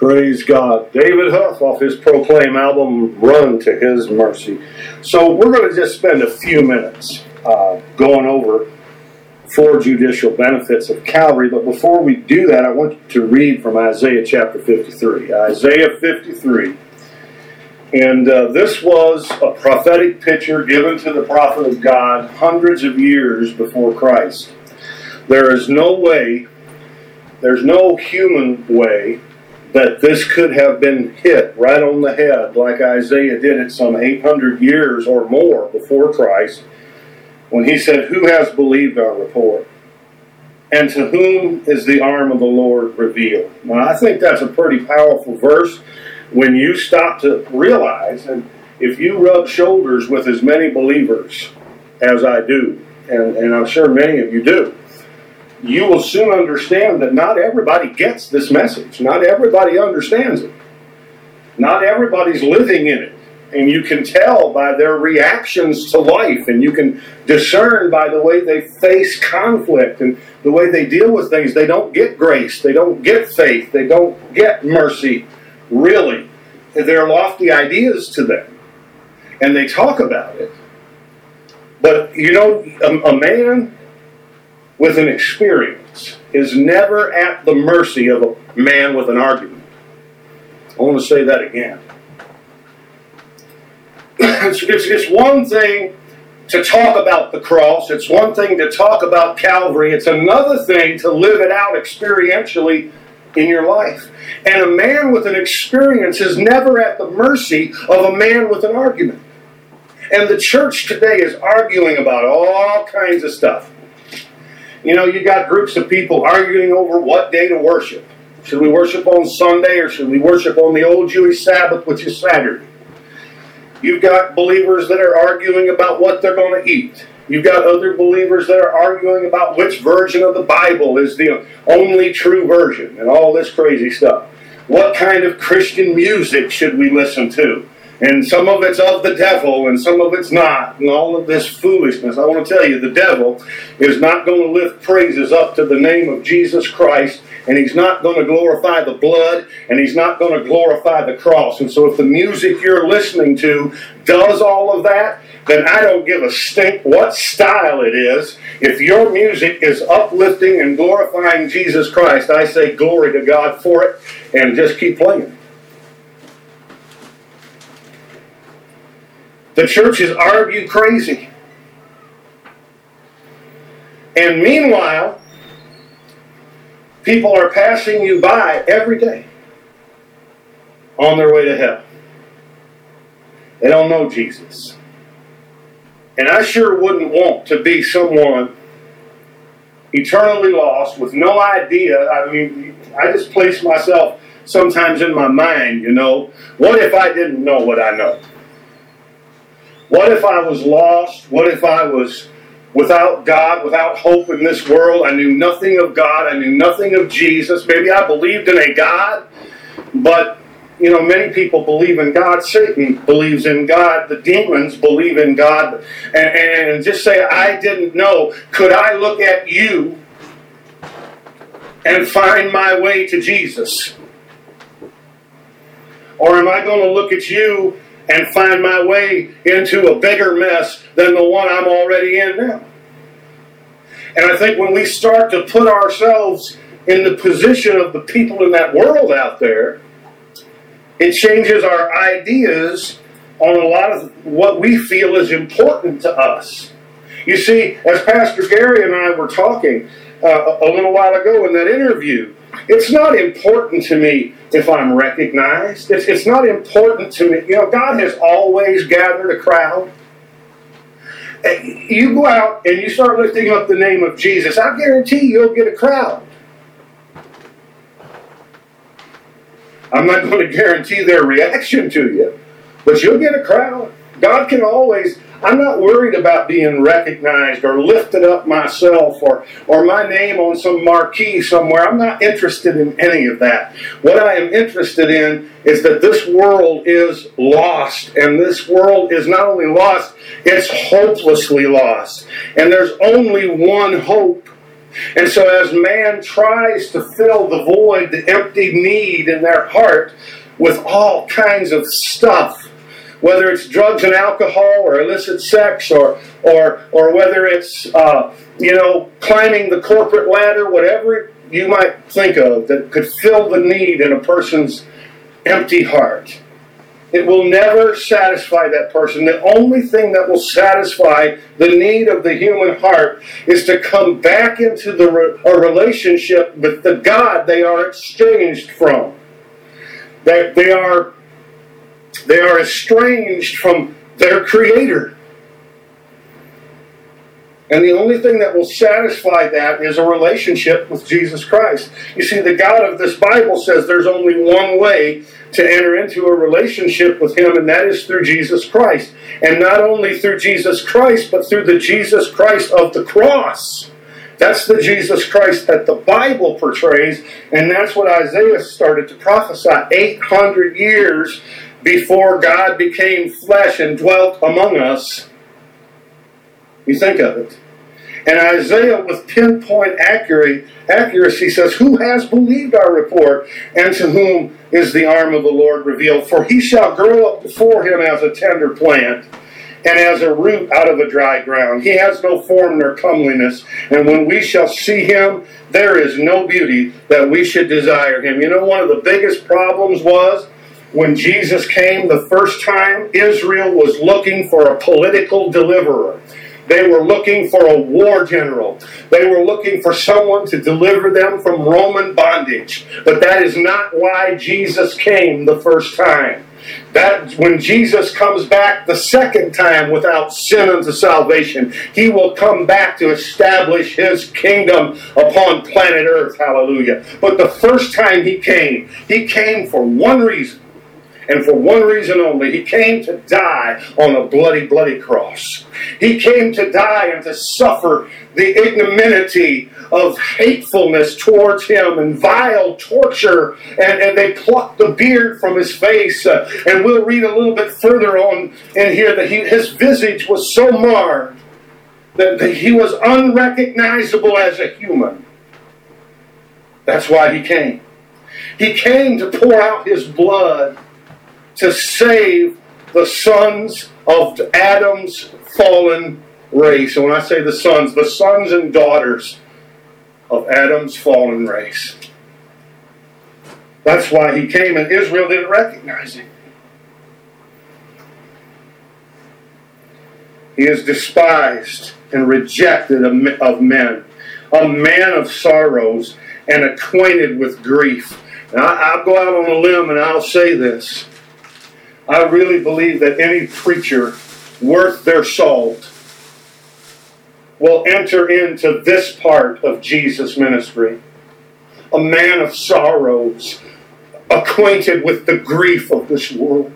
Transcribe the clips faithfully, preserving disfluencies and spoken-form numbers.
Praise God. David Huff off his Proclaim album, Run to His Mercy. So we're going to just spend a few minutes uh, going over four judicial benefits of Calvary. But before we do that, I want to read from Isaiah chapter fifty-three. Isaiah fifty-three. And uh, this was a prophetic picture given to the prophet of God hundreds of years before Christ. There is no way, there's no human way that this could have been hit right on the head like Isaiah did it some eight hundred years or more before Christ when he said, "Who has believed our report? And to whom is the arm of the Lord revealed?" Now, I think that's a pretty powerful verse when you stop to realize, and if you rub shoulders with as many believers as I do, and, and I'm sure many of you do, you will soon understand that not everybody gets this message. Not everybody understands it. Not everybody's living in it. And you can tell by their reactions to life, and you can discern by the way they face conflict and the way they deal with things. They don't get grace. They don't get faith. They don't get mercy, really. They're lofty ideas to them. And they talk about it. But, you know, a, a man with an experience is never at the mercy of a man with an argument. I want to say that again. it's, it's, it's one thing to talk about the cross. It's one thing to talk about Calvary. It's another thing to live it out experientially in your life. And a man with an experience is never at the mercy of a man with an argument. And the church today is arguing about all kinds of stuff. You know, you got groups of people arguing over what day to worship. Should we worship on Sunday or should we worship on the old Jewish Sabbath, which is Saturday? You've got believers that are arguing about what they're going to eat. You've got other believers that are arguing about which version of the Bible is the only true version and all this crazy stuff. What kind of Christian music should we listen to? And some of it's of the devil, and some of it's not, and all of this foolishness. I want to tell you, the devil is not going to lift praises up to the name of Jesus Christ, and he's not going to glorify the blood, and he's not going to glorify the cross. And so if the music you're listening to does all of that, then I don't give a stink what style it is. If your music is uplifting and glorifying Jesus Christ, I say glory to God for it, and just keep playing. The churches argue crazy. And meanwhile, people are passing you by every day on their way to hell. They don't know Jesus. And I sure wouldn't want to be someone eternally lost with no idea. I mean, I just place myself sometimes in my mind, you know, what if I didn't know what I know? What if I was lost? What if I was without God, without hope in this world? I knew nothing of God. I knew nothing of Jesus. Maybe I believed in a God, but, you know, many people believe in God. Satan believes in God. The demons believe in God. And, and just say, I didn't know. Could I look at you and find my way to Jesus? Or am I going to look at you and find my way into a bigger mess than the one I'm already in now? And I think when we start to put ourselves in the position of the people in that world out there, it changes our ideas on a lot of what we feel is important to us. You see, as Pastor Gary and I were talking uh, a little while ago in that interview, it's not important to me if I'm recognized. It's, it's not important to me. You know, God has always gathered a crowd. You go out and you start lifting up the name of Jesus, I guarantee you'll get a crowd. I'm not going to guarantee their reaction to you, but you'll get a crowd. God can always... I'm not worried about being recognized or lifted up myself or, or my name on some marquee somewhere. I'm not interested in any of that. What I am interested in is that this world is lost. And this world is not only lost, it's hopelessly lost. And there's only one hope And so as man tries to fill the void, the empty need in their heart with all kinds of stuff, whether it's drugs and alcohol or illicit sex or or or whether it's uh, you know climbing the corporate ladder, whatever you might think of that could fill the need in a person's empty heart, it will never satisfy that person. The only thing that will satisfy the need of the human heart is to come back into the re- a relationship with the God they are exchanged from. They, they are they are estranged from their Creator. And the only thing that will satisfy that is a relationship with Jesus Christ. You see, the God of this Bible says there's only one way to enter into a relationship with Him, and that is through Jesus Christ. And not only through Jesus Christ, but through the Jesus Christ of the cross. That's the Jesus Christ that the Bible portrays, and that's what Isaiah started to prophesy eight hundred years before God became flesh and dwelt among us. You think of it. And Isaiah, with pinpoint accuracy, accuracy says, "Who has believed our report, and to whom is the arm of the Lord revealed? For he shall grow up before him as a tender plant, and as a root out of a dry ground. He has no form nor comeliness, and when we shall see him, there is no beauty that we should desire him." You know, one of the biggest problems was, when Jesus came the first time, Israel was looking for a political deliverer. They were looking for a war general. They were looking for someone to deliver them from Roman bondage. But that is not why Jesus came the first time. That when Jesus comes back the second time without sin unto salvation, He will come back to establish His kingdom upon planet Earth. Hallelujah. But the first time He came, He came for one reason. And for one reason only. He came to die on a bloody, bloody cross. He came to die and to suffer the ignominy of hatefulness towards Him and vile torture. And, and they plucked the beard from His face. Uh, and we'll read a little bit further on in here that he, His visage was so marred that, that He was unrecognizable as a human. That's why He came. He came to pour out His blood to save the sons of Adam's fallen race. And when I say the sons, the sons and daughters of Adam's fallen race. That's why He came, and Israel didn't recognize Him. He is despised and rejected of men, a man of sorrows and acquainted with grief. Now, I'll go out on a limb and I'll say this. I really believe that any preacher worth their salt will enter into this part of Jesus' ministry. A man of sorrows, acquainted with the grief of this world.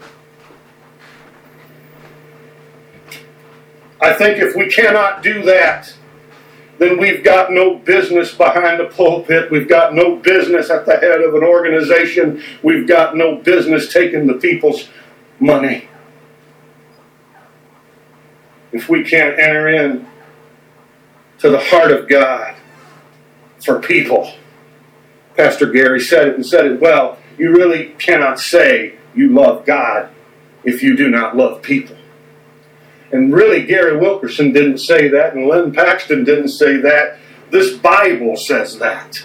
I think if we cannot do that, then we've got no business behind the pulpit. We've got no business at the head of an organization. We've got no business taking the people's money. If we can't enter in to the heart of God for people. Pastor Gary said it and said it well. You really cannot say you love God if you do not love people. And really, Gary Wilkerson didn't say that, and Lynn Paxton didn't say that. This Bible says that.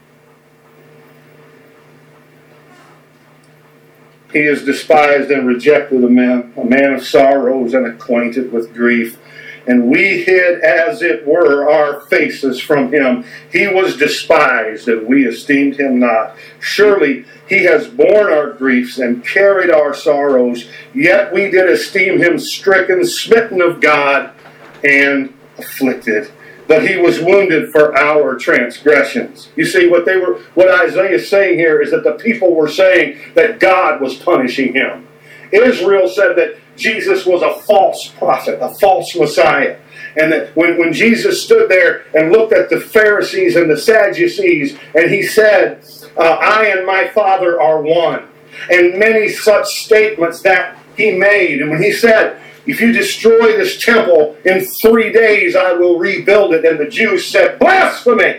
He is despised and rejected, a man, a man of sorrows and acquainted with grief. And we hid, as it were, our faces from Him. He was despised, and we esteemed Him not. Surely He has borne our griefs and carried our sorrows, yet we did esteem Him stricken, smitten of God, and afflicted. But He was wounded for our transgressions. You see, what they were, what Isaiah is saying here is that the people were saying that God was punishing him. Israel said that Jesus was a false prophet, a false Messiah. And that when, when Jesus stood there and looked at the Pharisees and the Sadducees, and He said, uh, I and my Father are one. And many such statements that He made. And when He said if you destroy this temple, in three days I will rebuild it. And the Jews said, blasphemy!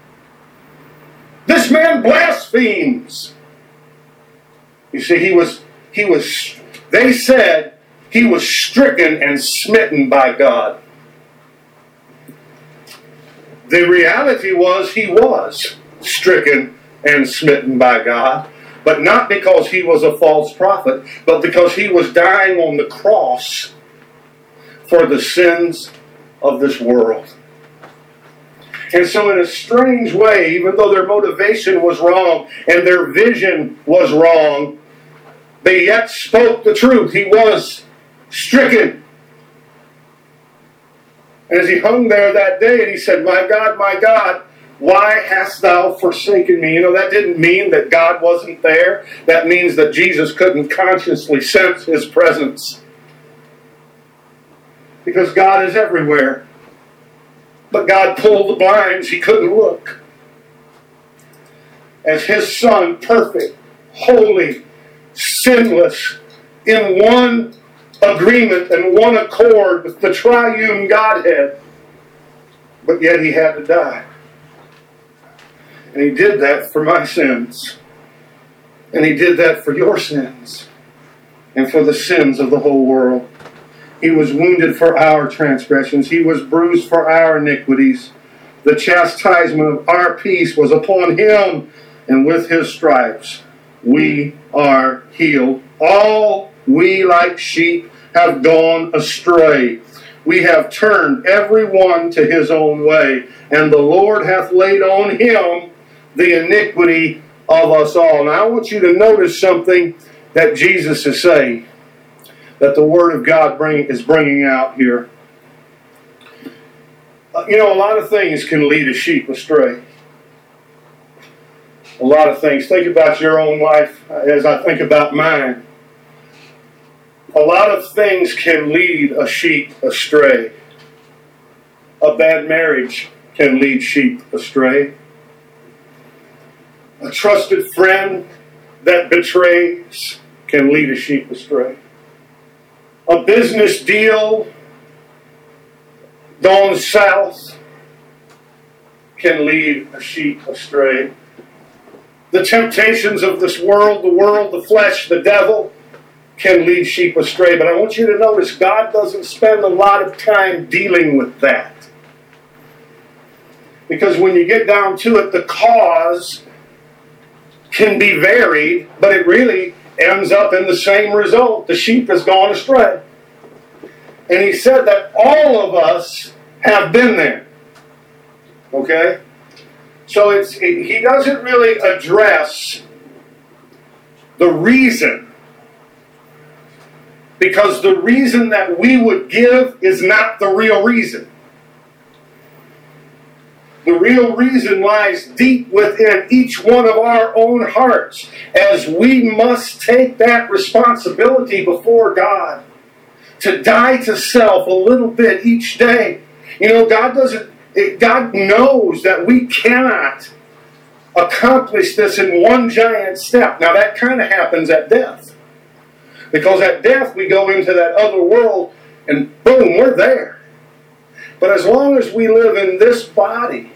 This man blasphemes. You see, he was, he was, they said he was stricken and smitten by God. The reality was he was stricken and smitten by God, but not because he was a false prophet, but because he was dying on the cross for the sins of this world. And so in a strange way, even though their motivation was wrong and their vision was wrong, they yet spoke the truth. He was stricken. And as he hung there that day and he said, my God, my God, why hast thou forsaken me? You know, that didn't mean that God wasn't there. That means that Jesus couldn't consciously sense his presence. Because God is everywhere. But God pulled the blinds. He couldn't look. As his Son, perfect, holy, sinless, in one agreement and one accord with the triune Godhead. But yet he had to die. And he did that for my sins. And he did that for your sins. And for the sins of the whole world. He was wounded for our transgressions. He was bruised for our iniquities. The chastisement of our peace was upon him. And with his stripes we are healed. All we like sheep have gone astray. We have turned every one to his own way. And the Lord hath laid on him the iniquity of us all. Now I want you to notice something that Jesus is saying, that the Word of God bring, is bringing out here. Uh, you know, a lot of things can lead a sheep astray. A lot of things. Think about your own life as I think about mine. A lot of things can lead a sheep astray. A bad marriage can lead sheep astray. A trusted friend that betrays can lead a sheep astray. A business deal gone south can lead a sheep astray. The temptations of this world, the world, the flesh, the devil, can lead sheep astray. But I want you to notice, God doesn't spend a lot of time dealing with that. Because when you get down to it, the cause can be varied, but it really ends up in the same result. The sheep has gone astray. And he said that all of us have been there. Okay? So it's he doesn't really address the reason. Because the reason that we would give is not the real reason. The real reason lies deep within each one of our own hearts, as we must take that responsibility before God to die to self a little bit each day. You know, God doesn't, it, God knows that we cannot accomplish this in one giant step. Now that kind of happens at death. Because at death we go into that other world and boom, we're there. But as long as we live in this body,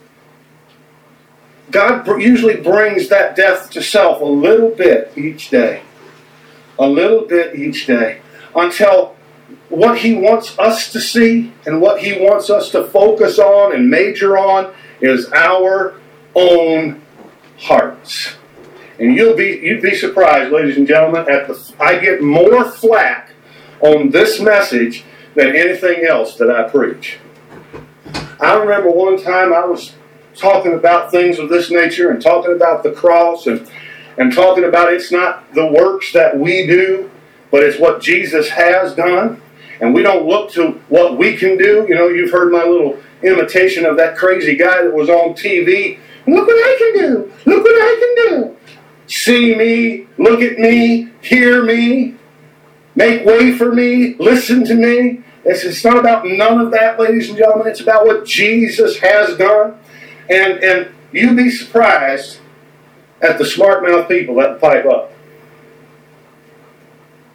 God usually brings that death to self a little bit each day. A little bit each day. Until what He wants us to see and what He wants us to focus on and major on is our own hearts. And you'll be you'd be surprised, ladies and gentlemen, at the I get more flack on this message than anything else that I preach. I remember one time I was talking about things of this nature and talking about the cross and, and talking about it's not the works that we do, but it's what Jesus has done. And we don't look to what we can do. You know, you've heard my little imitation of that crazy guy that was on T V. Look what I can do. Look what I can do. See me, look at me, hear me, make way for me, listen to me. It's, it's not about none of that, ladies and gentlemen. It's about what Jesus has done. And and you'd be surprised at the smart-mouth people that pipe up.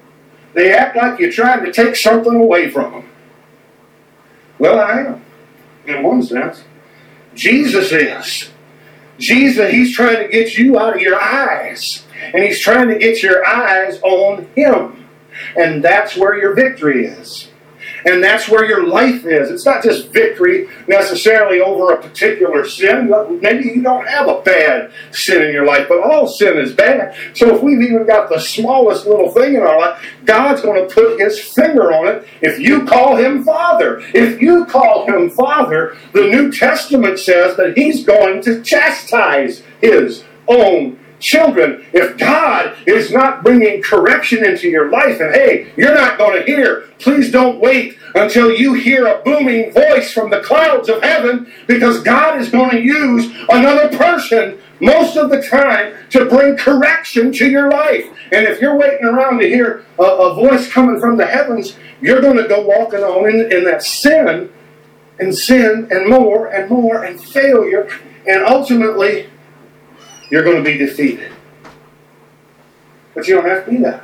They act like you're trying to take something away from them. Well, I am, in one sense. Jesus is. Jesus, he's trying to get you out of your eyes. And he's trying to get your eyes on him. And that's where your victory is. And that's where your life is. It's not just victory necessarily over a particular sin. Maybe you don't have a bad sin in your life, but all sin is bad. So if we've even got the smallest little thing in our life, God's going to put his finger on it if you call him Father. If you call him Father, the New Testament says that he's going to chastise his own children. If God is not bringing correction into your life, and hey, you're not going to hear, please don't wait until you hear a booming voice from the clouds of heaven, because God is going to use another person most of the time to bring correction to your life. And if you're waiting around to hear a, a voice coming from the heavens, you're going to go walking on in, in that sin and sin and more and more and failure, and ultimately you're going to be defeated. But you don't have to be that.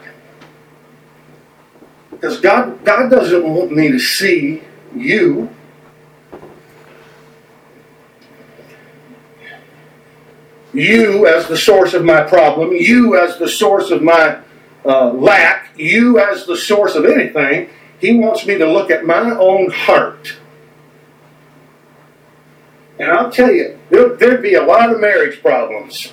Because God, God doesn't want me to see you. You as the source of my problem. You as the source of my uh, lack. You as the source of anything. He wants me to look at my own heart. And I'll tell you, there, there'd be a lot of marriage problems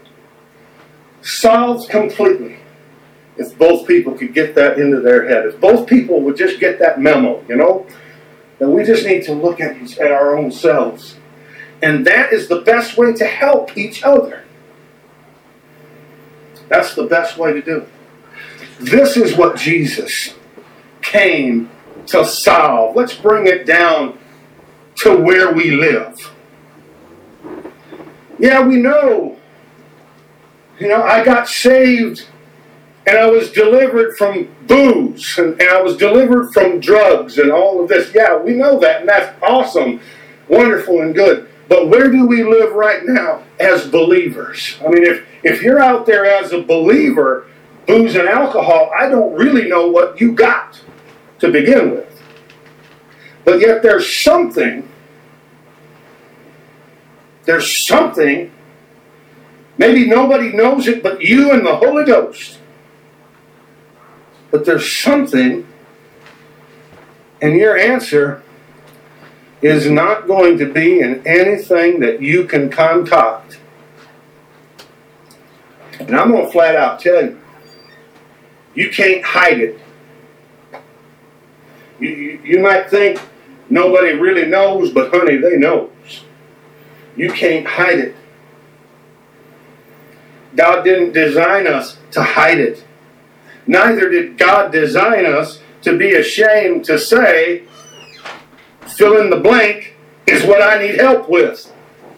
solved completely if both people could get that into their head. If both people would just get that memo, you know, that we just need to look at, at our own selves. And that is the best way to help each other. That's the best way to do it. This is what Jesus came to solve. Let's bring it down to where we live. Yeah, we know. You know, I got saved and I was delivered from booze and, and I was delivered from drugs and all of this. Yeah, we know that, and that's awesome, wonderful and good. But where do we live right now as believers? I mean, if, if you're out there as a believer, booze and alcohol, I don't really know what you got to begin with. But yet there's something, there's something, maybe nobody knows it but you and the Holy Ghost. But there's something, and your answer is not going to be in anything that you can concoct. And I'm going to flat out tell you, you can't hide it. You, you, you might think nobody really knows, but honey, they knows. You can't hide it. God didn't design us to hide it. Neither did God design us to be ashamed to say, fill in the blank is what I need help with.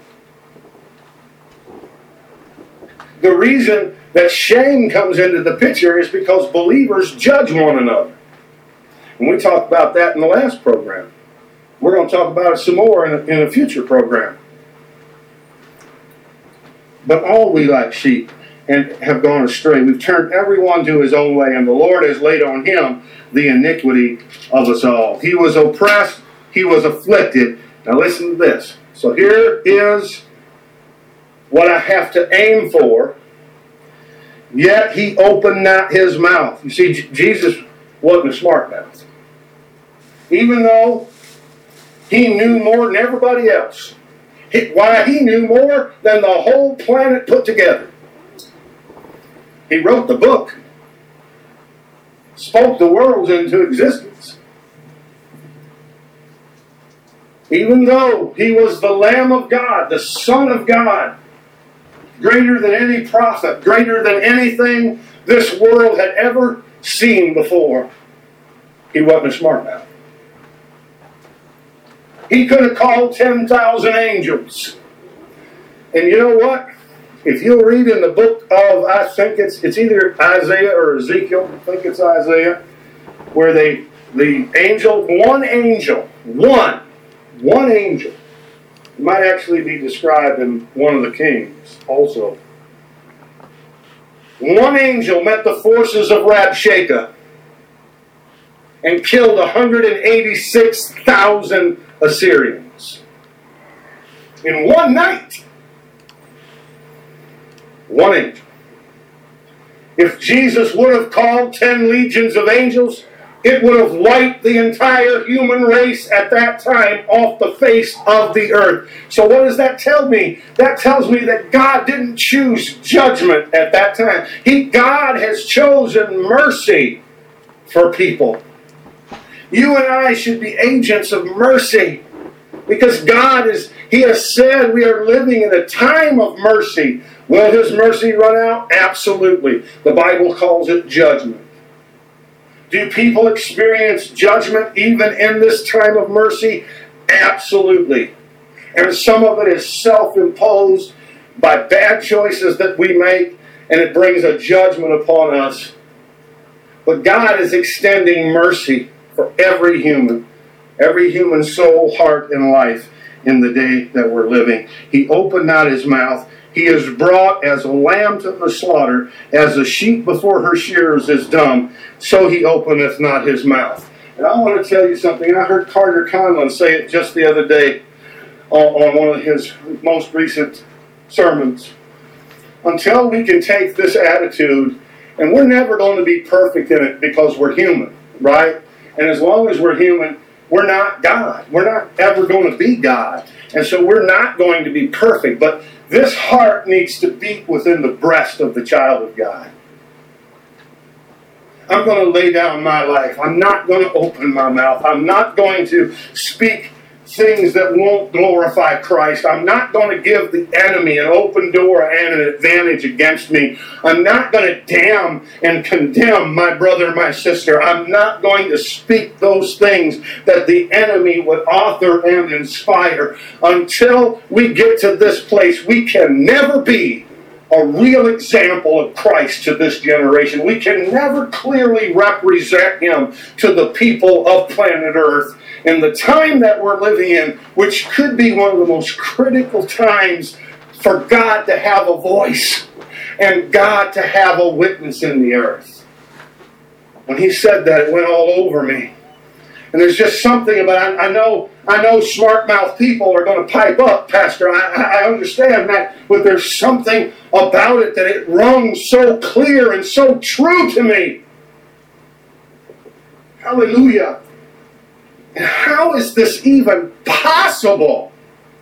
The reason that shame comes into the picture is because believers judge one another. And we talked about that in the last program. We're going to talk about it some more in a, in a future program. But all we like sheep and have gone astray. We've turned everyone to his own way, and the Lord has laid on him the iniquity of us all. He was oppressed, he was afflicted. Now listen to this. So here is what I have to aim for. Yet he opened not his mouth. You see, J- Jesus wasn't a smart mouth. Even though he knew more than everybody else. He, why, he knew more than the whole planet put together. He wrote the book. Spoke the worlds into existence. Even though he was the Lamb of God, the Son of God, greater than any prophet, greater than anything this world had ever seen before, he wasn't a smart mouth. He could have called ten thousand angels. And you know what? If you'll read in the book of, I think it's it's either Isaiah or Ezekiel, I think it's Isaiah, where they, the angel, one angel, one, one angel, might actually be described in one of the Kings also. One angel met the forces of Rabshakeh. and killed one hundred eighty-six thousand Assyrians. In one night. One angel. If Jesus would have called ten legions of angels, it would have wiped the entire human race at that time off the face of the earth. So what does that tell me? That tells me that God didn't choose judgment at that time. He, God has chosen mercy for people. You and I should be agents of mercy, because God is, He has said we are living in a time of mercy. Will His mercy run out? Absolutely. The Bible calls it judgment. Do people experience judgment even in this time of mercy? Absolutely. And some of it is self-imposed by bad choices that we make, and it brings a judgment upon us. But God is extending mercy for every human, every human soul, heart, and life in the day that we're living. He opened not His mouth. He is brought as a lamb to the slaughter, as a sheep before her shearers is dumb, so He openeth not His mouth. And I want to tell you something. I heard Carter Conlon say it just the other day on, on one of his most recent sermons. Until we can take this attitude, and we're never going to be perfect in it because we're human, right? And as long as we're human, we're not God. We're not ever going to be God. And so we're not going to be perfect. But this heart needs to beat within the breast of the child of God. I'm going to lay down my life. I'm not going to open my mouth. I'm not going to speak things that won't glorify Christ. I'm not going to give the enemy an open door and an advantage against me. I'm not going to damn and condemn my brother, my sister. I'm not going to speak those things that the enemy would author and inspire. Until we get to this place, we can never be a real example of Christ to this generation. We can never clearly represent Him to the people of planet Earth in the time that we're living in, which could be one of the most critical times for God to have a voice and God to have a witness in the earth. When He said that, it went all over me. And there's just something about, I, I know I know smart mouth people are going to pipe up, Pastor. I, I understand that, but there's something about it that it rung so clear and so true to me. Hallelujah. And how is this even possible?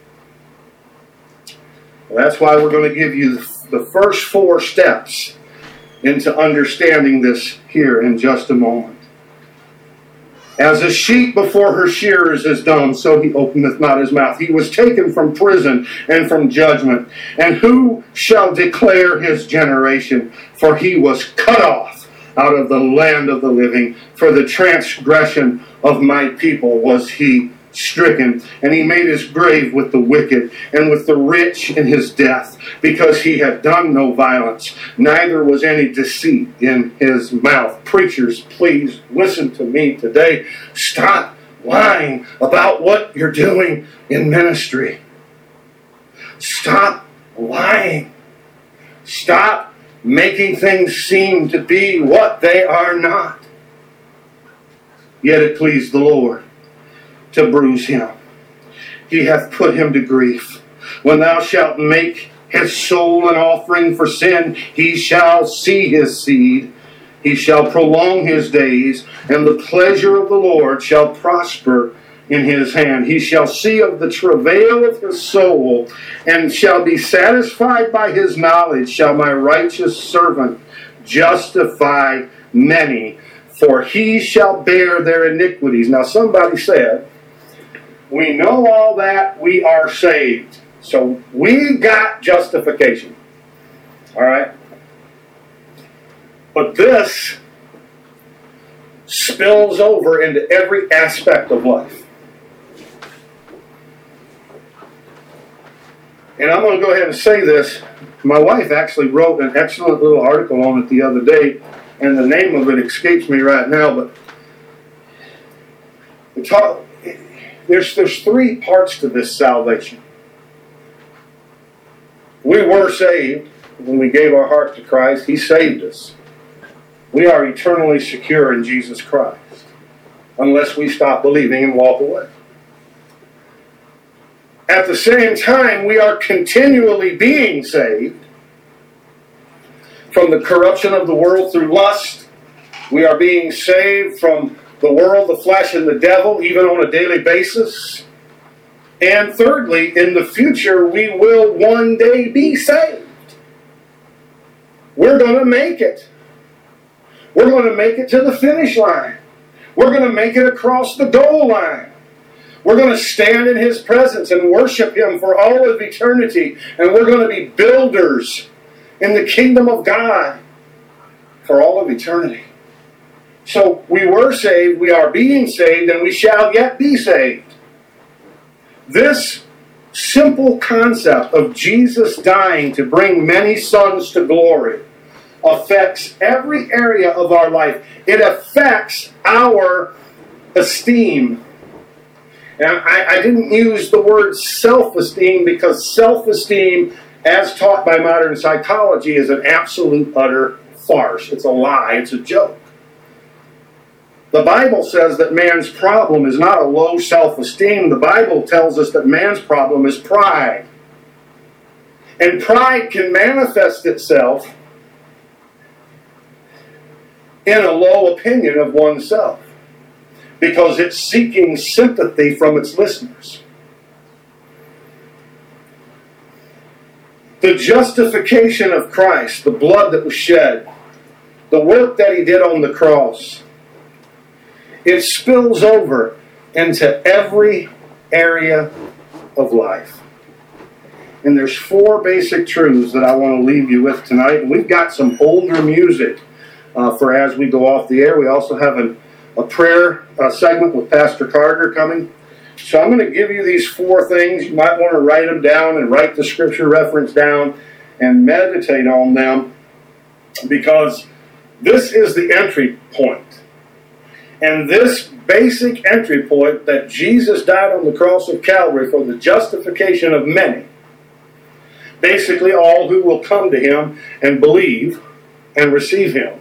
Well, that's why we're going to give you the first four steps into understanding this here in just a moment. As a sheep before her shearers is dumb, so he openeth not his mouth. He was taken from prison and from judgment. And who shall declare his generation? For he was cut off out of the land of the living. For the transgression of my people was he stricken. And he made his grave with the wicked and with the rich in his death, because he had done no violence, neither was any deceit in his mouth. Preachers, please listen to me today. Stop lying about what you're doing in ministry. Stop lying. Stop making things seem to be what they are not. Yet it pleased the Lord to bruise him. He hath put him to grief. When thou shalt make his soul an offering for sin, he shall see his seed. He shall prolong his days, and the pleasure of the Lord shall prosper in his hand. He shall see of the travail of his soul, and shall be satisfied by his knowledge. Shall my righteous servant justify many, for he shall bear their iniquities. Now somebody said, we know all that, we are saved. So we got justification. All right? But this spills over into every aspect of life. And I'm going to go ahead and say this. My wife actually wrote an excellent little article on it the other day, and the name of it escapes me right now, but we talk, there's, there's three parts to this salvation. We were saved when we gave our heart to Christ. He saved us. We are eternally secure in Jesus Christ. unless we stop believing and walk away. At the same time, we are continually being saved from the corruption of the world through lust. We are being saved from the world, the flesh, and the devil, even on a daily basis. And thirdly, in the future, we will one day be saved. We're going to make it. We're going to make it to the finish line. We're going to make it across the goal line. We're going to stand in His presence and worship Him for all of eternity. And we're going to be builders in the kingdom of God for all of eternity. So we were saved, we are being saved, and we shall yet be saved. This simple concept of Jesus dying to bring many sons to glory affects every area of our life. It affects our esteem. And I, I didn't use the word self-esteem because self-esteem, as taught by modern psychology, is an absolute utter farce. It's a lie. It's a joke. The Bible says that man's problem is not a low self-esteem. The Bible tells us that man's problem is pride. And pride can manifest itself in a low opinion of oneself, because it's seeking sympathy from its listeners. The justification of Christ, the blood that was shed, the work that He did on the cross, it spills over into every area of life. And there's four basic truths that I want to leave you with tonight. And we've got some older music uh, for as we go off the air. We also have an a prayer uh, segment with Pastor Carter coming. So I'm going to give you these four things. You might want to write them down and write the scripture reference down and meditate on them, because this is the entry point. And this basic entry point, that Jesus died on the cross of Calvary for the justification of many, basically all who will come to Him and believe and receive Him.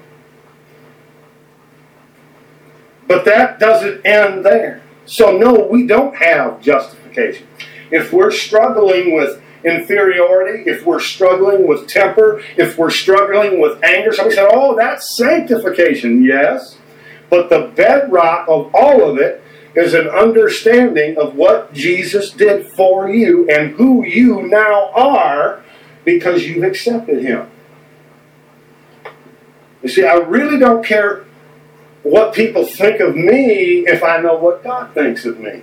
But that doesn't end there. So no, we don't have justification. If we're struggling with inferiority, if we're struggling with temper, if we're struggling with anger, somebody said, oh, that's sanctification. Yes. But the bedrock of all of it is an understanding of what Jesus did for you and who you now are because you've accepted Him. You see, I really don't care what people think of me if I know what God thinks of me.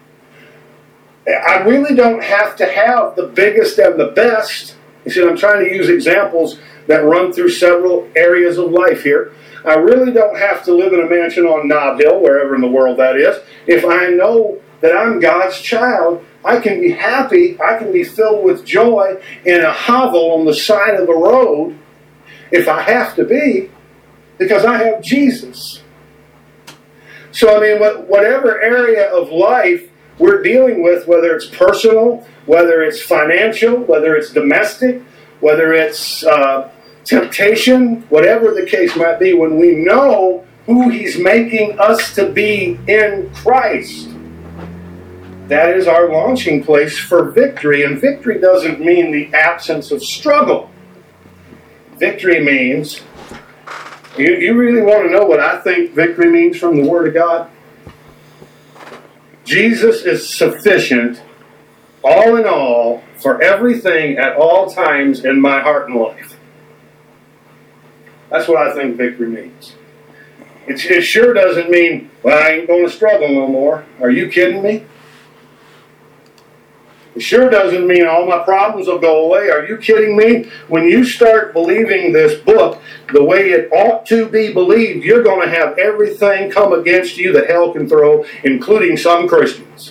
I really don't have to have the biggest and the best. You see, I'm trying to use examples that run through several areas of life here. I really don't have to live in a mansion on Nob Hill, wherever in the world that is. If I know that I'm God's child, I can be happy, I can be filled with joy in a hovel on the side of the road, if I have to be, because I have Jesus. So, I mean, whatever area of life we're dealing with, whether it's personal, whether it's financial, whether it's domestic, whether it's uh, temptation, whatever the case might be, when we know who He's making us to be in Christ, that is our launching place for victory. And victory doesn't mean the absence of struggle. Victory means, you, you really want to know what I think victory means from the Word of God? Jesus is sufficient, all in all, for everything at all times in my heart and life. That's what I think victory means. It, it sure doesn't mean, well, I ain't going to struggle no more. Are you kidding me? It sure doesn't mean all my problems will go away. Are you kidding me? When you start believing this book the way it ought to be believed, you're going to have everything come against you that hell can throw, including some Christians.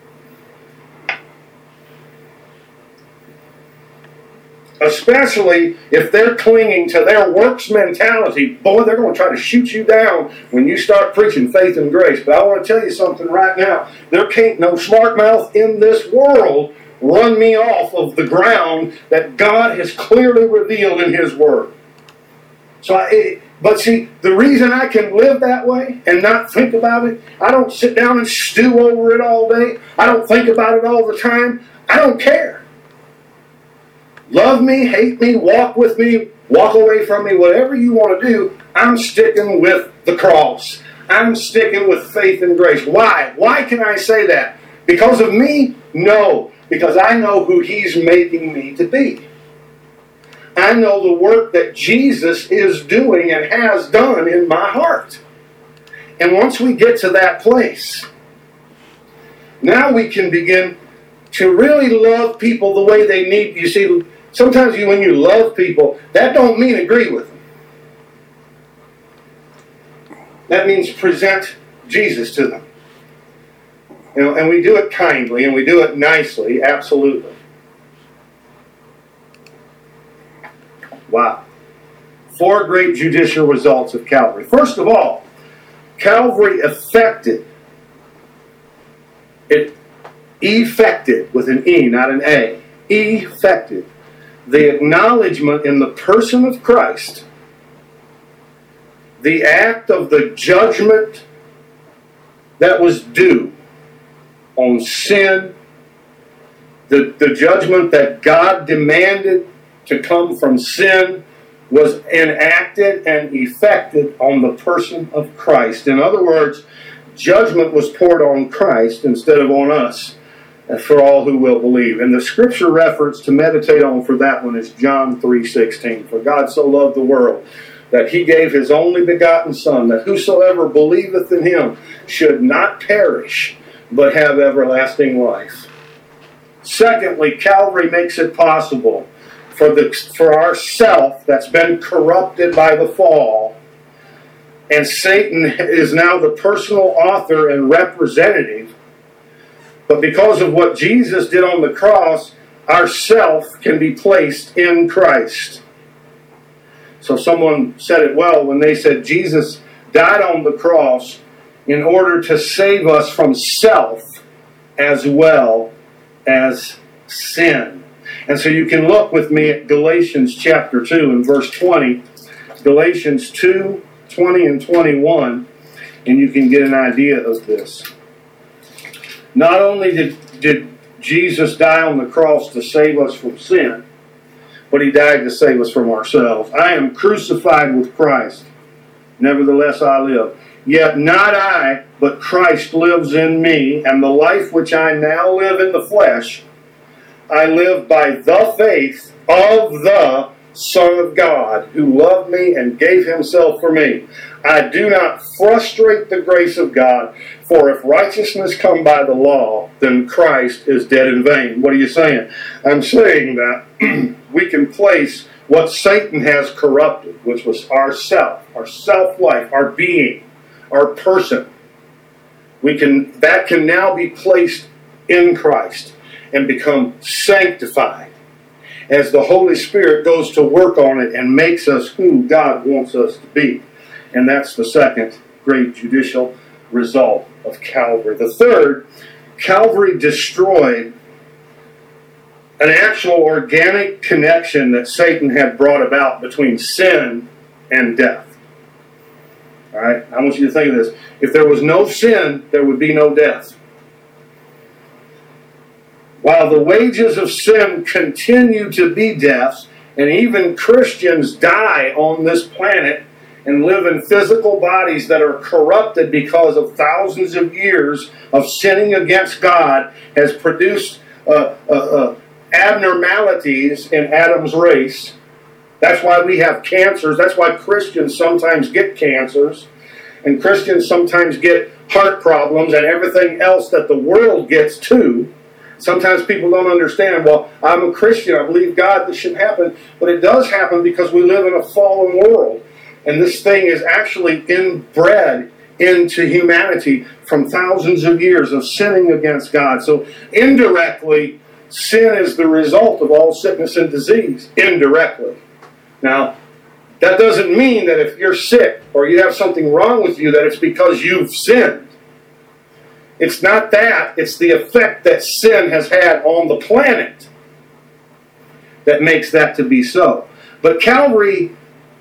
Especially if they're clinging to their works mentality. Boy, they're going to try to shoot you down when you start preaching faith and grace. But I want to tell you something right now. There can't no smart mouth in this world run me off of the ground that God has clearly revealed in His Word. So, I, it, but see, the reason I can live that way and not think about it, I don't sit down and stew over it all day. I don't think about it all the time. I don't care. Love me, hate me, walk with me, walk away from me, whatever you want to do, I'm sticking with the cross. I'm sticking with faith and grace. Why? Why can I say that? Because of me? No. Because I know who He's making me to be. I know the work that Jesus is doing and has done in my heart. And once we get to that place, now we can begin to really love people the way they need. You see, sometimes you, when you love people, that don't mean agree with them. That means present Jesus to them. You know, and we do it kindly and we do it nicely, absolutely. Wow. Four great judicial results of Calvary. First of all, Calvary effected, it effected with an E, not an A, effected the acknowledgement in the person of Christ, the act of the judgment that was due on sin, the, the judgment that God demanded to come from sin was enacted and effected on the person of Christ. In other words, judgment was poured on Christ instead of on us, for all who will believe. And the scripture reference to meditate on for that one is John three sixteen. For God so loved the world that He gave His only begotten Son, that whosoever believeth in Him should not perish, but have everlasting life. Secondly, Calvary makes it possible for the for our self that's been corrupted by the fall, and Satan is now the personal author and representative. But because of what Jesus did on the cross, our self can be placed in Christ. So someone said it well when they said Jesus died on the cross in order to save us from self as well as sin. And so you can look with me at Galatians chapter two and verse twenty. Galatians two, twenty and twenty-one, and you can get an idea of this. Not only did, did Jesus die on the cross to save us from sin, but He died to save us from ourselves. I am crucified with Christ. Nevertheless I live. Yet not I, but Christ lives in me, and the life which I now live in the flesh, I live by the faith of the Son of God, who loved me and gave Himself for me. I do not frustrate the grace of God, for if righteousness come by the law, then Christ is dead in vain. What are you saying? I'm saying that we can place what Satan has corrupted, which was our self, our self-life, our being, our person. We can that can now be placed in Christ and become sanctified as the Holy Spirit goes to work on it and makes us who God wants us to be. And that's the second great judicial result of Calvary. The third, Calvary destroyed an actual organic connection that Satan had brought about between sin and death. All right, I want you to think of this. If there was no sin, there would be no death. While the wages of sin continue to be death, and even Christians die on this planet and live in physical bodies that are corrupted because of thousands of years of sinning against God, has produced uh, uh, uh, abnormalities in Adam's race. That's why we have cancers. That's why Christians sometimes get cancers. And Christians sometimes get heart problems and everything else that the world gets too. Sometimes people don't understand, well, I'm a Christian, I believe God, this shouldn't happen. But it does happen because we live in a fallen world. And this thing is actually inbred into humanity from thousands of years of sinning against God. So indirectly, sin is the result of all sickness and disease. Indirectly. Now, that doesn't mean that if you're sick or you have something wrong with you that it's because you've sinned. It's not that. It's the effect that sin has had on the planet that makes that to be so. But Calvary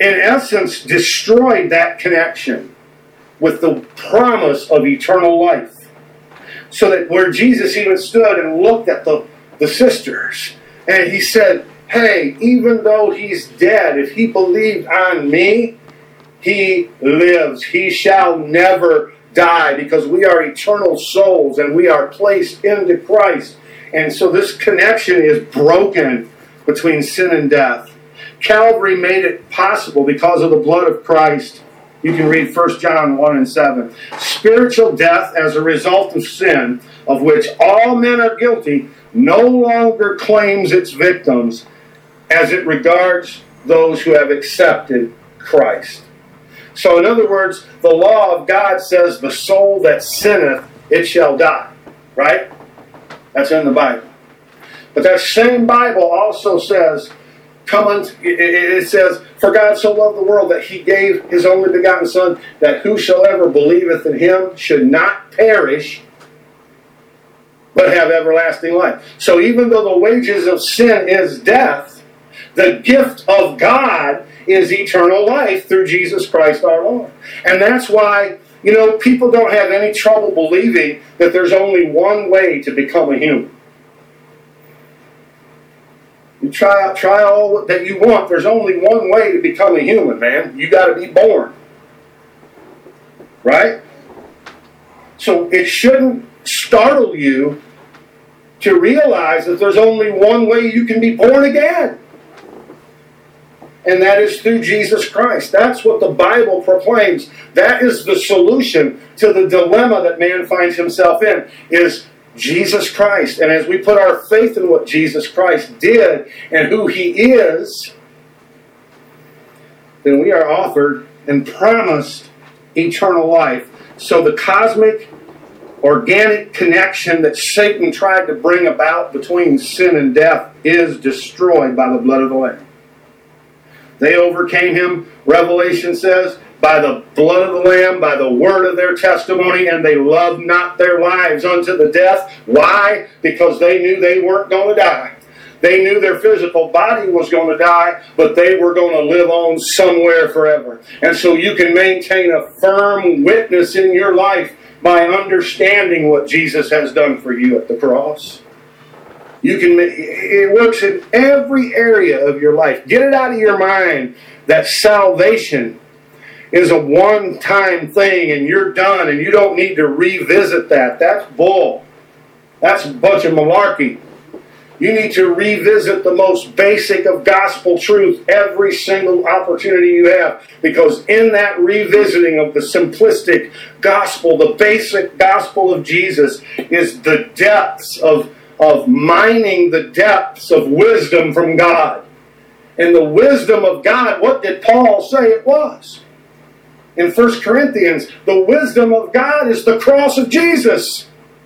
in essence, destroyed that connection with the promise of eternal life. So that where Jesus even stood and looked at the, the sisters, and he said, hey, even though he's dead, if he believed on me, he lives. He shall never die, because we are eternal souls and we are placed into Christ. And so this connection is broken between sin and death. Calvary made it possible because of the blood of Christ. You can read First John one and seven. Spiritual death as a result of sin, of which all men are guilty, no longer claims its victims as it regards those who have accepted Christ. So in other words, the law of God says, the soul that sinneth, it shall die. Right? That's in the Bible. But that same Bible also says, Come unto, it says, for God so loved the world that he gave his only begotten Son, that whosoever believeth in him should not perish, but have everlasting life. So even though the wages of sin is death, the gift of God is eternal life through Jesus Christ our Lord. And that's why, you know, people don't have any trouble believing that there's only one way to become a human. You try out, try all that you want. There's only one way to become a human, man. You got to be born. Right? So it shouldn't startle you to realize that there's only one way you can be born again. And that is through Jesus Christ. That's what the Bible proclaims. That is the solution to the dilemma that man finds himself in, is Jesus Christ. And as we put our faith in what Jesus Christ did and who he is, then we are offered and promised eternal life. So the cosmic, organic connection that Satan tried to bring about between sin and death is destroyed by the blood of the Lamb. They overcame him, Revelation says, by the blood of the Lamb, by the word of their testimony, and they loved not their lives unto the death. Why? Because they knew they weren't going to die. They knew their physical body was going to die, but they were going to live on somewhere forever. And so you can maintain a firm witness in your life by understanding what Jesus has done for you at the cross. You can, it works in every area of your life. Get it out of your mind that salvation is a one-time thing and you're done and you don't need to revisit that. That's bull. That's a bunch of malarkey. You need to revisit the most basic of gospel truth every single opportunity you have, because in that revisiting of the simplistic gospel, the basic gospel of Jesus, is the depths of, of mining the depths of wisdom from God. And the wisdom of God, what did Paul say it was? In First Corinthians, the wisdom of God is the cross of Jesus.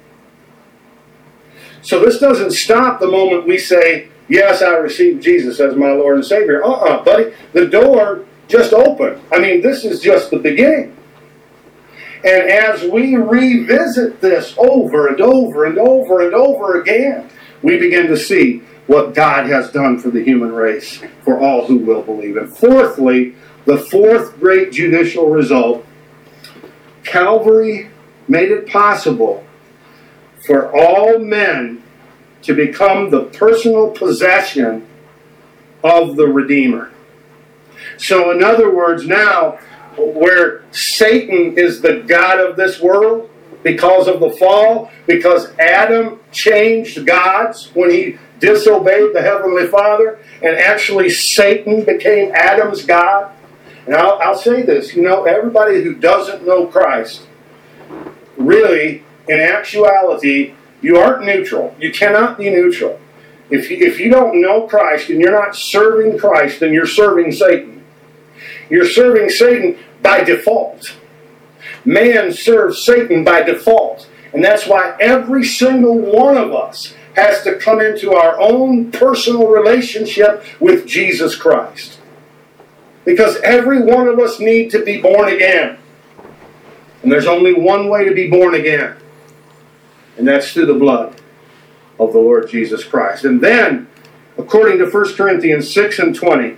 So this doesn't stop the moment we say, yes, I received Jesus as my Lord and Savior. Uh-uh, buddy. The door just opened. I mean, this is just the beginning. And as we revisit this over and over and over and over again, we begin to see what God has done for the human race, for all who will believe. And fourthly, the fourth great judicial result, Calvary made it possible for all men to become the personal possession of the Redeemer. So in other words, now, where Satan is the god of this world because of the fall, because Adam changed gods when he disobeyed the Heavenly Father, and actually Satan became Adam's god. And I'll, I'll say this, you know, everybody who doesn't know Christ, really, in actuality, you aren't neutral. You cannot be neutral. If you, if you don't know Christ and you're not serving Christ, then you're serving Satan. You're serving Satan by default. Man serves Satan by default. And that's why every single one of us has to come into our own personal relationship with Jesus Christ. Because every one of us need to be born again. And there's only one way to be born again. And that's through the blood of the Lord Jesus Christ. And then, according to First Corinthians six and twenty,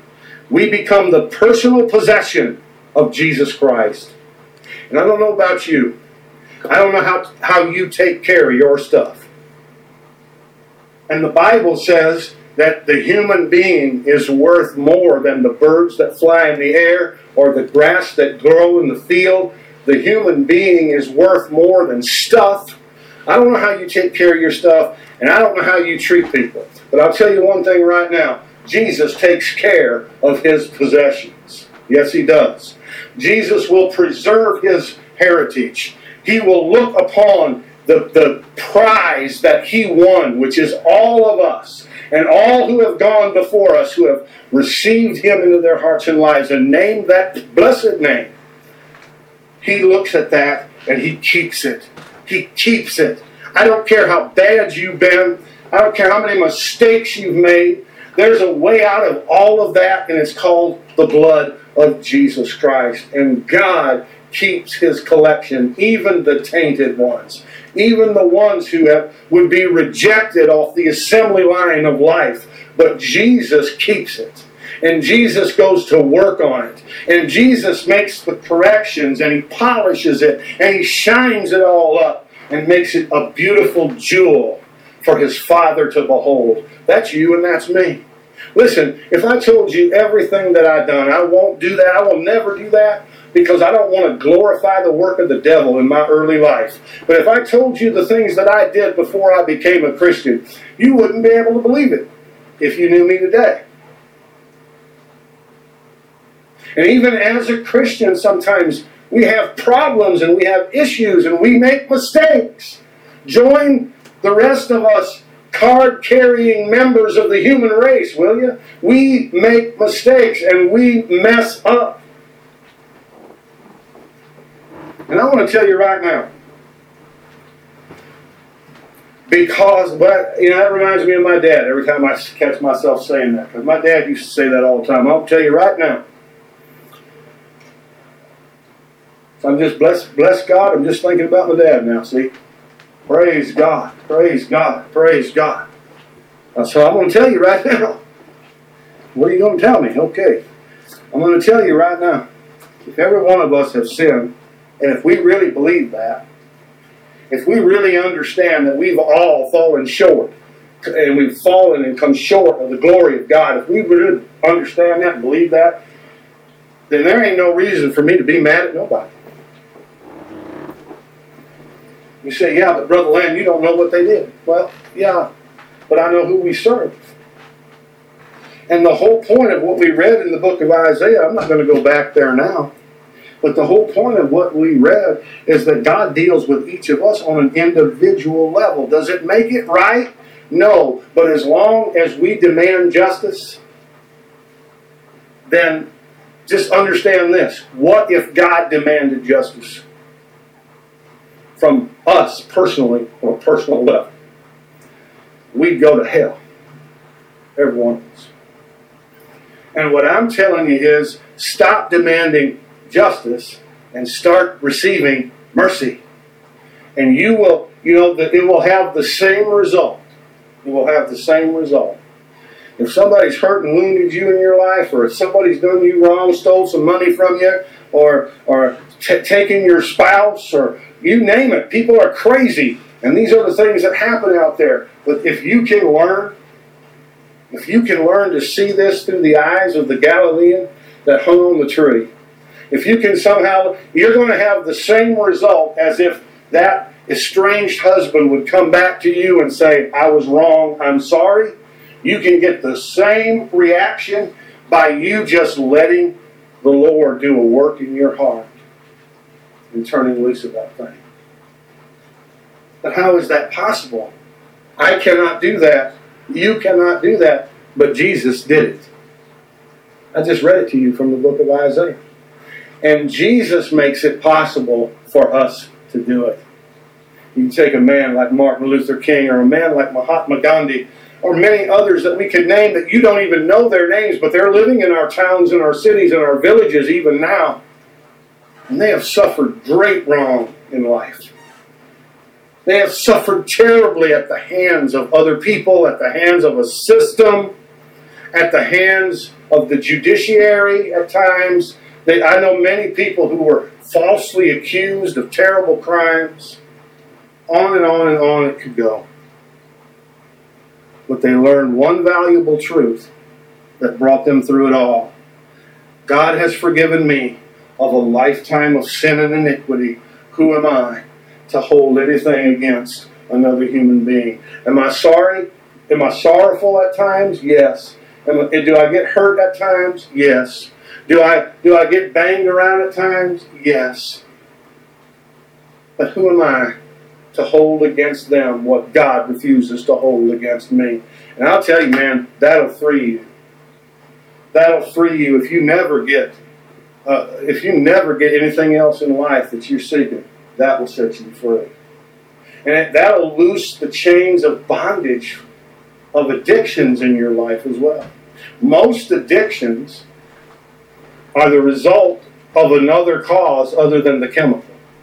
We become the personal possession of Jesus Christ. And I don't know about you. I don't know how, how you take care of your stuff. And the Bible says that the human being is worth more than the birds that fly in the air or the grass that grow in the field. The human being is worth more than stuff. I don't know how you take care of your stuff, and I don't know how you treat people. But I'll tell you one thing right now. Jesus takes care of his possessions. Yes, he does. Jesus will preserve his heritage. He will look upon the, the prize that he won, which is all of us, and all who have gone before us, who have received him into their hearts and lives and named that blessed name. He looks at that and he keeps it. He keeps it. I don't care how bad you've been. I don't care how many mistakes you've made. There's a way out of all of that, and it's called the blood of Jesus Christ. And God keeps his collection, even the tainted ones, even the ones who have, would be rejected off the assembly line of life. But Jesus keeps it. And Jesus goes to work on it. And Jesus makes the corrections, and he polishes it, and he shines it all up and makes it a beautiful jewel for his Father to behold. That's you and that's me. Listen, if I told you everything that I've done, I won't do that. I will never do that because I don't want to glorify the work of the devil in my early life. But if I told you the things that I did before I became a Christian, you wouldn't be able to believe it if you knew me today. And even as a Christian, sometimes we have problems and we have issues and we make mistakes. Join the rest of us card-carrying members of the human race, will you? We make mistakes and we mess up. And I want to tell you right now, because, but you know, that reminds me of my dad every time I catch myself saying that, because my dad used to say that all the time. I'll tell you right now. So I'm just, bless, bless God, I'm just thinking about my dad now, see? Praise God, praise God, praise God. So I'm going to tell you right now. What are you going to tell me? Okay. I'm going to tell you right now. If every one of us have sinned, and if we really believe that, if we really understand that we've all fallen short, and we've fallen and come short of the glory of God, if we really understand that and believe that, then there ain't no reason for me to be mad at nobody. You say, yeah, but Brother Lamb, you don't know what they did. Well, yeah, but I know who we serve. And the whole point of what we read in the book of Isaiah, I'm not going to go back there now, but the whole point of what we read is that God deals with each of us on an individual level. Does it make it right? No. But as long as we demand justice, then just understand this. What if God demanded justice from us personally on a personal level? We'd go to hell. Every one of us. And what I'm telling you is, stop demanding justice and start receiving mercy. And you will, you know, that it will have the same result. It will have the same result. If somebody's hurt and wounded you in your life, or if somebody's done you wrong, stole some money from you, or or t- taken your spouse, or you name it, people are crazy. And these are the things that happen out there. But if you can learn, if you can learn to see this through the eyes of the Galilean that hung on the tree, if you can somehow, you're going to have the same result as if that estranged husband would come back to you and say, I was wrong, I'm sorry. You can get the same reaction by you just letting the Lord do a work in your heart and turning loose of that thing. But how is that possible? I cannot do that. You cannot do that. But Jesus did it. I just read it to you from the book of Isaiah. And Jesus makes it possible for us to do it. You can take a man like Martin Luther King, or a man like Mahatma Gandhi, or many others that we could name that you don't even know their names, but they're living in our towns and our cities and our villages even now. And they have suffered great wrong in life. They have suffered terribly at the hands of other people, at the hands of a system. at the hands of the judiciary at times. They, I know many people who were falsely accused of terrible crimes. On and on and on it could go. But they learned one valuable truth that brought them through it all. God has forgiven me of a lifetime of sin and iniquity. Who am I to hold anything against another human being? Am I sorry? Am I sorrowful at times? Yes. Am, do I get hurt at times? Yes. Do I, do I get banged around at times? Yes. But who am I to hold against them what God refuses to hold against me? And I'll tell you, man, that'll free you. That'll free you if you never get, uh, if you never get anything else in life that you're seeking. That will set you free, and it, that'll loose the chains of bondage of addictions in your life as well. Most addictions are the result of another cause other than the chemical.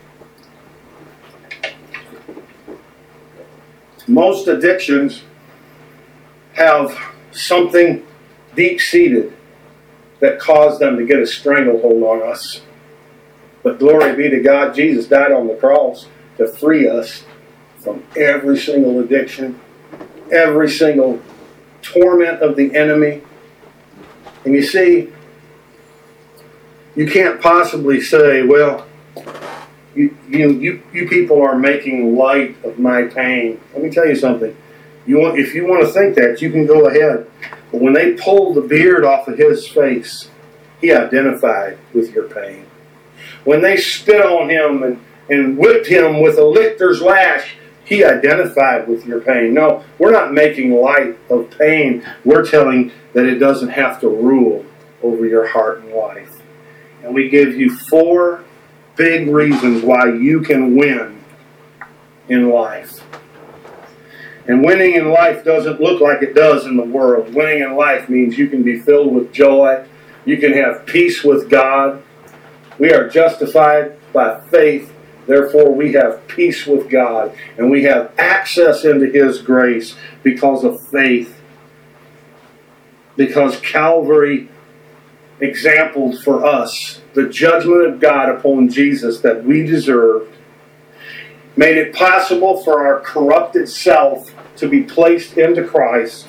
Most addictions have something deep-seated that caused them to get a stranglehold on us. But glory be to God, Jesus died on the cross to free us from every single addiction, every single torment of the enemy. And you see, you can't possibly say, well, you, you, you, you people are making light of my pain. Let me tell you something. You want, if you want to think that, you can go ahead. But when they pulled the beard off of his face, he identified with your pain. When they spit on him and, and whipped him with a lictor's lash, he identified with your pain. No, we're not making light of pain. We're telling that it doesn't have to rule over your heart and life. And we give you four big reasons why you can win in life. And winning in life doesn't look like it does in the world. Winning in life means you can be filled with joy. You can have peace with God. We are justified by faith. Therefore, we have peace with God. And we have access into His grace because of faith. Because Calvary exampled for us the judgment of God upon Jesus that we deserved. Made it possible for our corrupted self to be placed into Christ.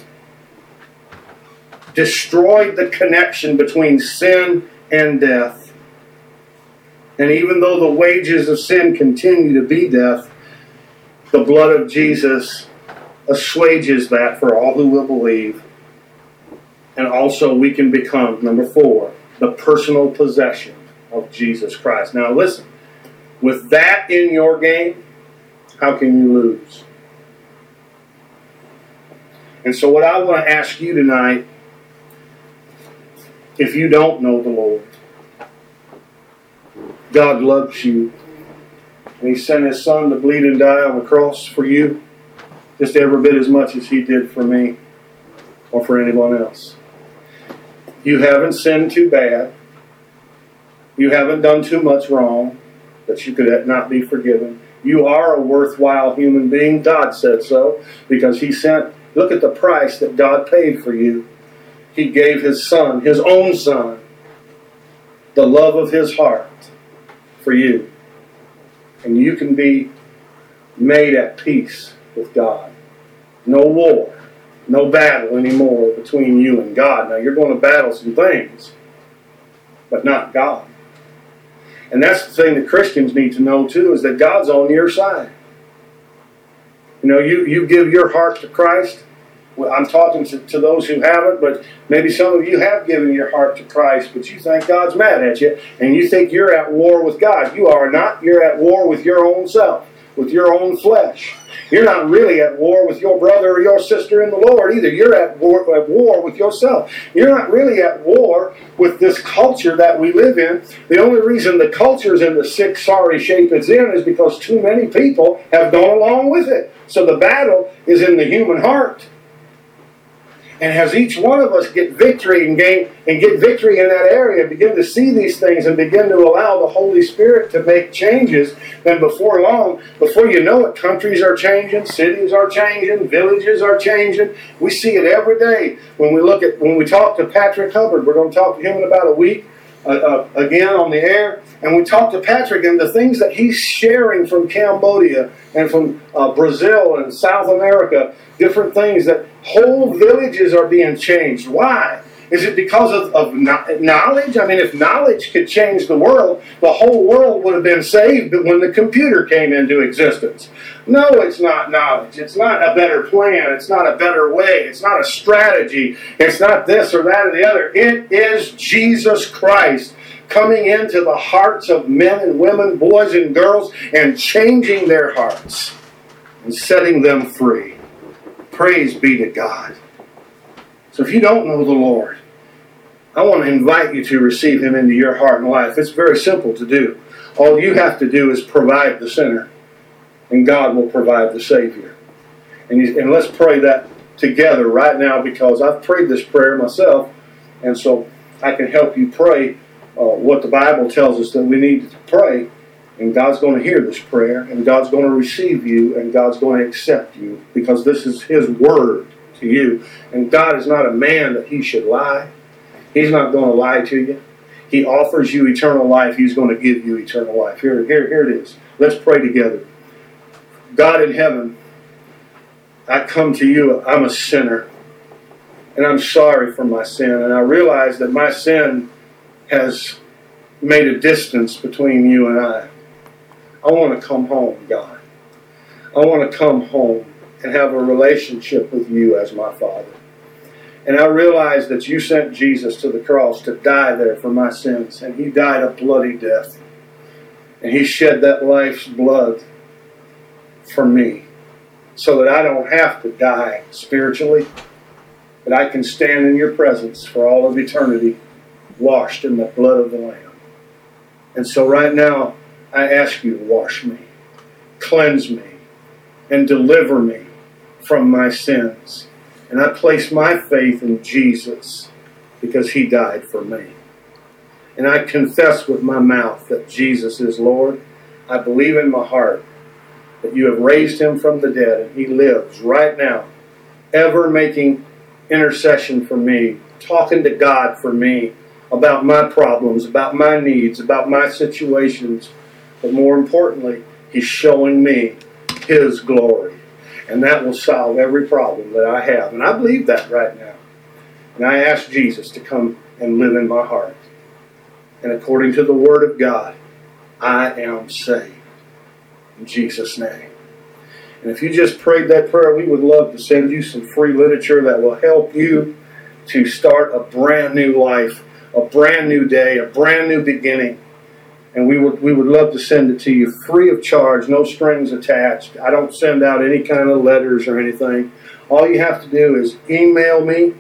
Destroyed the connection between sin and death. And even though the wages of sin continue to be death, the blood of Jesus assuages that for all who will believe. And also we can become, number four, the personal possession of Jesus Christ. Now listen, with that in your game, how can you lose? And so what I want to ask you tonight, if you don't know the Lord, God loves you. And He sent His Son to bleed and die on the cross for you, just every bit as much as He did for me or for anyone else. You haven't sinned too bad. You haven't done too much wrong that you could not be forgiven. You are a worthwhile human being. God said so because He sent, look at the price that God paid for you. He gave His Son, His own Son, the love of His heart for you. And you can be made at peace with God. No war, no battle anymore between you and God. Now you're going to battle some things, but not God. And that's the thing that Christians need to know too, is that God's on your side. You know, you, you give your heart to Christ. Well, I'm talking to, to those who haven't, but maybe some of you have given your heart to Christ, but you think God's mad at you, and you think you're at war with God. You are not. You're at war with your own self, with your own flesh. You're not really at war with your brother or your sister in the Lord either. You're at war, at war with yourself. You're not really at war with this culture that we live in. The only reason the culture is in the sick, sorry shape it's in is because too many people have gone along with it. So the battle is in the human heart. And as each one of us get victory and gain and get victory in that area, begin to see these things and begin to allow the Holy Spirit to make changes, then before long, before you know it, countries are changing, cities are changing, villages are changing. We see it every day. When we look at when we talk to Patrick Hubbard, we're going to talk to him in about a week. Uh, uh, again on the air, and we talked to Patrick, and the things that he's sharing from Cambodia and from uh, Brazil and South America, different things, that whole villages are being changed. Why? Is it because of, of knowledge? I mean, if knowledge could change the world, the whole world would have been saved when the computer came into existence. No, it's not knowledge. It's not a better plan. It's not a better way. It's not a strategy. It's not this or that or the other. It is Jesus Christ coming into the hearts of men and women, boys and girls, and changing their hearts and setting them free. Praise be to God. So if you don't know the Lord, I want to invite you to receive Him into your heart and life. It's very simple to do. All you have to do is provide the sinner, and God will provide the Savior. And, you, and let's pray that together right now, because I've prayed this prayer myself, and so I can help you pray uh, what the Bible tells us that we need to pray. And God's going to hear this prayer, and God's going to receive you, and God's going to accept you, because this is His word to you. And God is not a man that He should lie. He's not going to lie to you. He offers you eternal life. He's going to give you eternal life. Here, here, here it is. Let's pray together. God in heaven, I come to you. I'm a sinner, and I'm sorry for my sin, and I realize that my sin has made a distance between you and I. I want to come home, God. I want to come home and have a relationship with you as my Father. And I realize that you sent Jesus to the cross to die there for my sins. And He died a bloody death. And He shed that life's blood for me, so that I don't have to die spiritually, but I can stand in your presence for all of eternity, washed in the blood of the Lamb. And so right now, I ask you to wash me, cleanse me, and deliver me from my sins. And I place my faith in Jesus because He died for me. And I confess with my mouth that Jesus is Lord. I believe in my heart that you have raised Him from the dead, and He lives right now, ever making intercession for me, talking to God for me about my problems, about my needs, about my situations. But more importantly, He's showing me His glory. And that will solve every problem that I have. And I believe that right now. And I ask Jesus to come and live in my heart. And according to the Word of God, I am saved. In Jesus' name. And if you just prayed that prayer, we would love to send you some free literature that will help you to start a brand new life, a brand new day, a brand new beginning. And we would we would love to send it to you free of charge, no strings attached. I don't send out any kind of letters or anything. All you have to do is email me,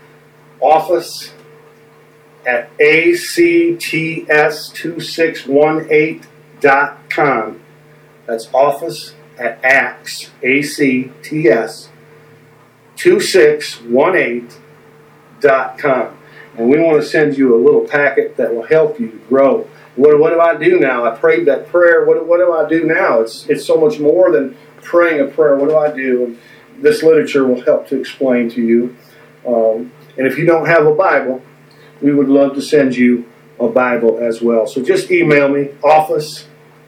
office at A C T S two six one eight dot com. That's office at A C T S, A C T S two six one eight dot com. And we want to send you a little packet that will help you grow. What, what do I do now? I prayed that prayer. What, what do I do now? It's, it's so much more than praying a prayer. What do I do? And this literature will help to explain to you. Um, and if you don't have a Bible, we would love to send you a Bible as well. So just email me, office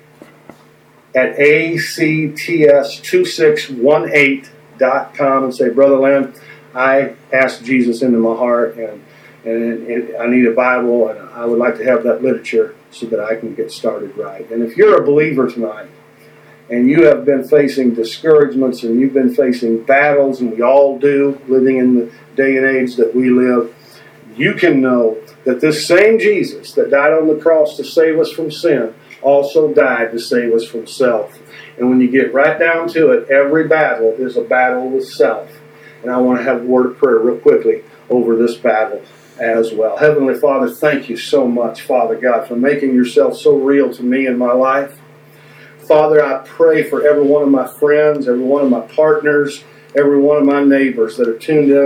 at A C T S two six one eight dot com, and say, Brother Len, I asked Jesus into my heart, and, and it, it, I need a Bible, and I would like to have that literature so that I can get started right. And if you're a believer tonight, and you have been facing discouragements, and you've been facing battles, and we all do, living in the day and age that we live, you can know that this same Jesus that died on the cross to save us from sin also died to save us from self. And when you get right down to it, every battle is a battle with self. And I want to have a word of prayer real quickly over this battle as well. Heavenly Father, thank you so much, Father God, for making yourself so real to me in my life. Father, I pray for every one of my friends, every one of my partners, every one of my neighbors that are tuned in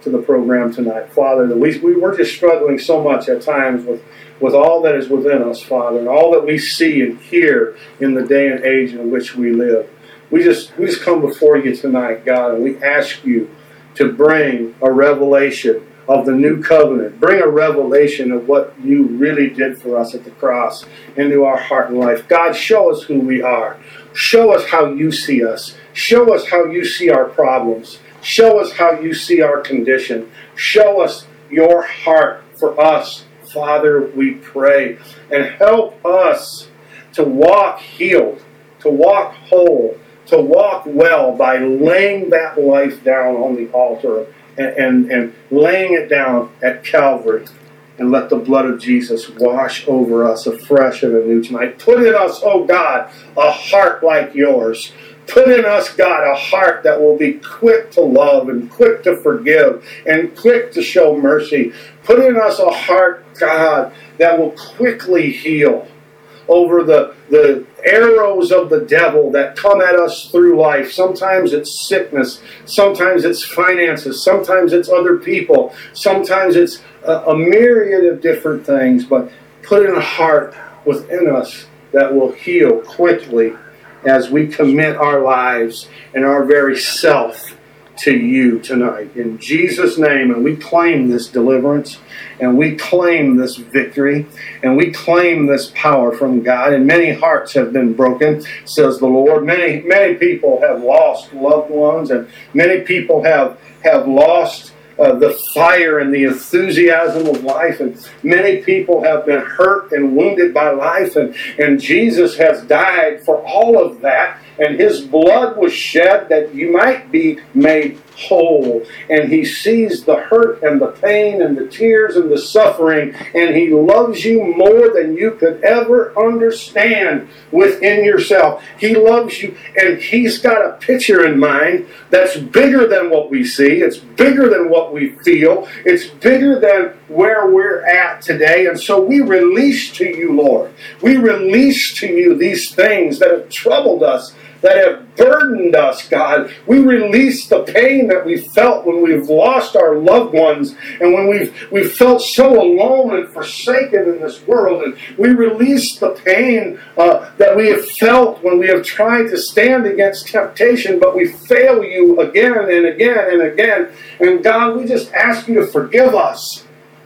to the program tonight, Father, that we, we we're just struggling so much at times with, with all that is within us, Father, and all that we see and hear in the day and age in which we live. We just we just come before you tonight, God, and we ask you to bring a revelation of the new covenant. Bring a revelation of what you really did for us at the cross into our heart and life. God, show us who we are. Show us how you see us. Show us how you see our problems. Show us how you see our condition. Show us your heart for us, Father, we pray. And help us to walk healed, to walk whole, to walk well by laying that life down on the altar and, and, and laying it down at Calvary. And let the blood of Jesus wash over us afresh and anew tonight. Put in us, oh God, a heart like yours. Put in us, God, a heart that will be quick to love and quick to forgive and quick to show mercy. Put in us a heart, God, that will quickly heal over the, the arrows of the devil that come at us through life. Sometimes it's sickness. Sometimes it's finances. Sometimes it's other people. Sometimes it's a, a myriad of different things. But put in a heart within us that will heal quickly as we commit our lives and our very self to you tonight. In Jesus' name, and we claim this deliverance, and we claim this victory, and we claim this power from God. And many hearts have been broken, says the Lord. Many, many people have lost loved ones, and many people have, have lost Uh, the fire and the enthusiasm of life, and many people have been hurt and wounded by life, and, and Jesus has died for all of that, and his blood was shed that you might be made whole. And he sees the hurt and the pain and the tears and the suffering, and he loves you more than you could ever understand within yourself. He loves you, and he's got a picture in mind that's bigger than what we see. It's bigger than what we feel. It's bigger than where we're at today. And so we release to you, Lord. We release to you these things that have troubled us, that have burdened us, God. We release the pain that we felt when we've lost our loved ones, and when we've we've felt so alone and forsaken in this world. And we release the pain uh, that we have felt when we have tried to stand against temptation, but we fail you again and again and again. And God, we just ask you to forgive us.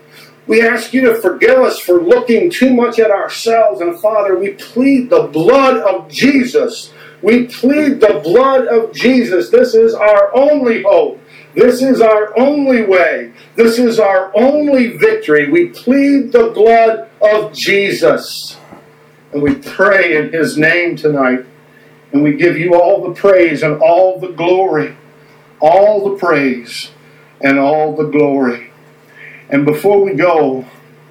We ask you to forgive us for looking too much at ourselves. And Father, we plead the blood of Jesus. We plead the blood of Jesus. This is our only hope. This is our only way. This is our only victory. We plead the blood of Jesus. And we pray in his name tonight. And we give you all the praise and all the glory. All the praise and all the glory. And before we go,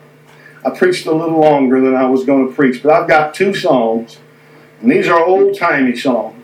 I preached a little longer than I was going to preach. But I've got two songs. And these are old-timey songs.